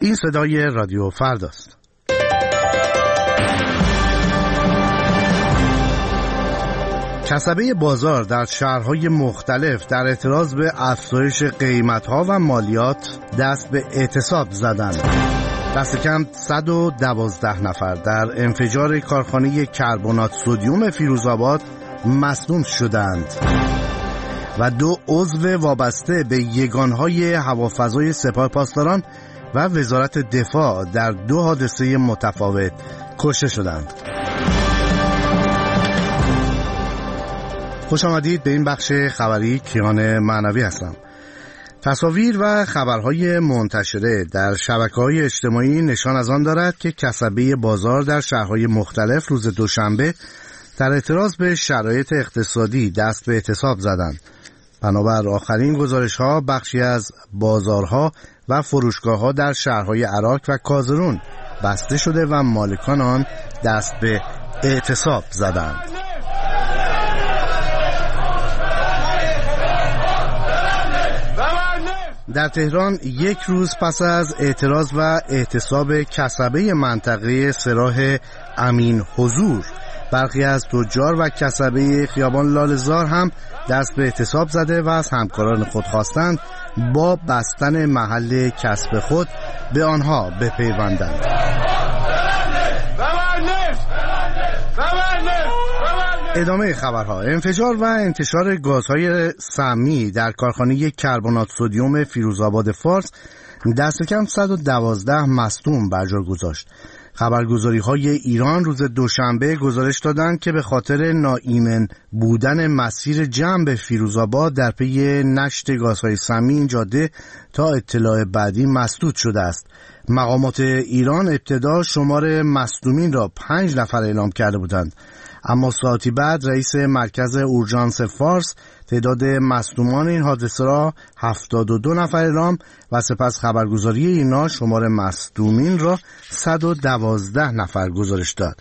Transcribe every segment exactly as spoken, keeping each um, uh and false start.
این صدای رادیو فرداست. کسبه بازار در شهرهای مختلف در اعتراض به افزایش قیمت‌ها و مالیات دست به اعتصاب زدند. دست کم صد و دوازده نفر در انفجار کارخانه کربنات سدیم فیروزآباد مصدوم شدند و دو عضو وابسته به یگانهای هوافضای سپاه پاسداران و وزارت دفاع در دو حادثه متفاوت کشته شدند. خوش آمدید به این بخش خبری. کیان معنوی هستم. تصاویر و خبرهای منتشره در شبکه‌های اجتماعی نشان از آن دارد که کسبه بازار در شهرهای مختلف روز دوشنبه در اعتراض به شرایط اقتصادی دست به اعتصاب زدند. بنابر آخرین گزارش‌ها بخشی از بازارها و فروشگاه‌ها در شهرهای عراق و کازرون بسته شده و مالکان آن دست به اعتصاب زدند. در تهران یک روز پس از اعتراض و اعتصاب کسبه منطقه سراح امین حضور، برخی از تجار و کسبه خیابان لاله‌زار هم دست به اعتصاب زده و از همکاران خود خواستند با بستن محل کسب خود به آنها بپیوندند. ادامه خبرها. انفجار و انتشار گازهای سمی در کارخانه کربنات سدیم فیروزآباد فارس دست کم صد و دوازده مصدوم بر جا گذاشت. خبرگزاری‌های ایران روز دوشنبه گزارش دادند که به خاطر ناایمن بودن مسیر جمع به فیروزآباد در پی نشت گازهای سمی این جاده تا اطلاع بعدی مسدود شده است. مقامات ایران ابتدا شمار مصدومین را پنج نفر اعلام کرده بودند، اما ساعتی بعد رئیس مرکز اورژانس فارس تعداد مصدومان این حادثه را هفتاد و دو نفر اعلام و سپس خبرگزاری اینا شمار مصدومین را صد و دوازده نفر گزارش داد.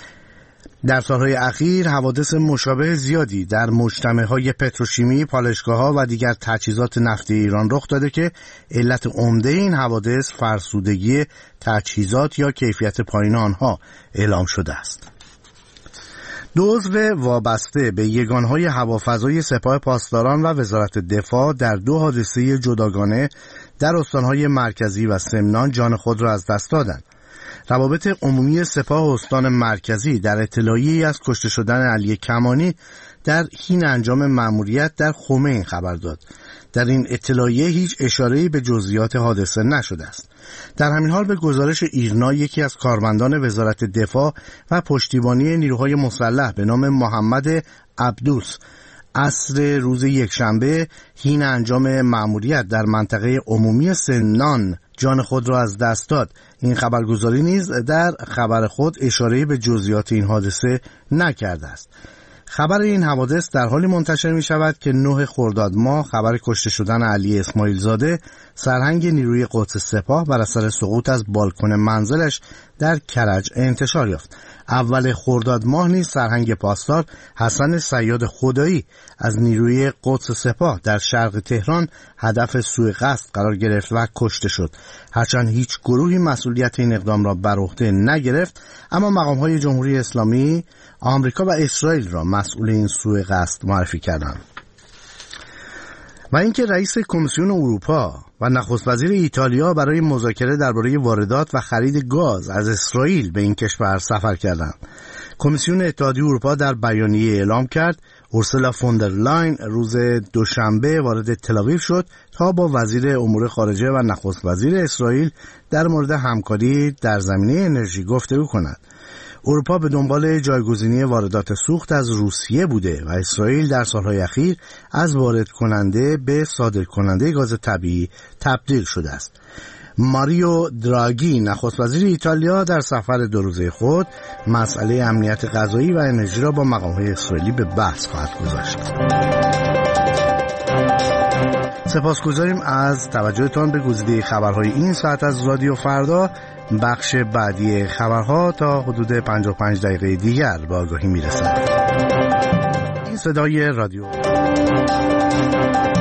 در سالهای اخیر حوادث مشابه زیادی در مجتمع‌های پتروشیمی، پالایشگاه‌ها و دیگر تجهیزات نفتی ایران رخ داده که علت عمده این حوادث فرسودگی تجهیزات یا کیفیت پایین آنها اعلام شده است. دو عضو وابسته به یگانهای هوافضای سپاه پاسداران و وزارت دفاع در دو حادثه جداگانه در استانهای مرکزی و سمنان جان خود را از دست دادند. روابط عمومی سپاه استان مرکزی در اطلاعیه‌ای از کشته شدن علی کمانی در حین انجام مأموریت در خمین خبر داد. در این اطلاعیه هیچ اشاره‌ای به جزئیات حادثه نشده است. در همین حال به گزارش ایرنا یکی از کارمندان وزارت دفاع و پشتیبانی نیروهای مسلح به نام محمد عبدوس عصر روز یکشنبه حین انجام مأموریت در منطقه عمومی سمنان جان خود را از دست داد. این خبرگزاری نیز در خبر خود اشاره‌ای به جزئیات این حادثه نکرده است. خبر این حوادث در حالی منتشر می شود که نه خرداد ماه خبر کشته شدن علی اسماعیل زاده سرهنگ نیروی قدس سپاه بر اثر سقوط از بالکن منزلش در کرج انتشار یافت. اول خرداد ماه نیز سرهنگ پاسدار حسن صیاد خدایی از نیروی قدس سپاه در شرق تهران هدف سوء قصد قرار گرفت و کشته شد. هرچند هیچ گروهی مسئولیت این اقدام را بر عهده نگرفت، اما مقام‌های جمهوری اسلامی آمریکا و اسرائیل را مسئول این سوء قصد معرفی کردند. و اینکه رئیس کمیسیون اروپا و نخست وزیر ایتالیا برای مذاکره درباره واردات و خرید گاز از اسرائیل به این کشور سفر کردند. کمیسیون اتحادیه اروپا در بیانیه اعلام کرد اورسولا فوندرلاین روز دوشنبه وارد تل‌آویو شد تا با وزیر امور خارجه و نخست وزیر اسرائیل در مورد همکاری در زمینه انرژی گفتگو کند. اروپا به دنبال جایگزینی واردات سوخت از روسیه بوده و اسرائیل در سالهای اخیر از وارد کننده به صادر کننده گاز طبیعی تبدیل شده است. ماریو دراگی نخست وزیر ایتالیا در سفر دو روزه خود مسئله امنیت غذایی و انرژی را با مقام‌های اسرائیلی به بحث خواهد گذاشت. سپاسگزاریم از توجهتان به گزیده خبرهای این ساعت از رادیو فردا. بخش بعدی خبرها تا حدود پنجاه و پنج دقیقه دیگر به آگاهی میرسد. این صدای رادیو